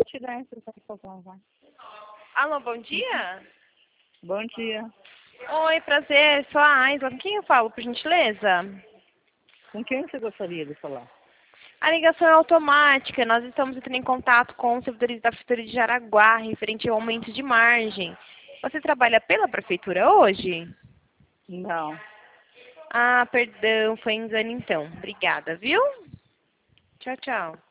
te dar essa satisfação, vai. Alô, bom dia? Bom dia. Oi, prazer, sou a Aisla. Com quem eu falo, por gentileza? Com quem você gostaria de falar? A ligação é automática. Nós estamos entrando em contato com os servidores da Prefeitura de Jaraguá, referente ao aumento de margem. Você trabalha pela Prefeitura hoje? Não. Ah, perdão, foi engano então. Obrigada, viu? Tchau, tchau.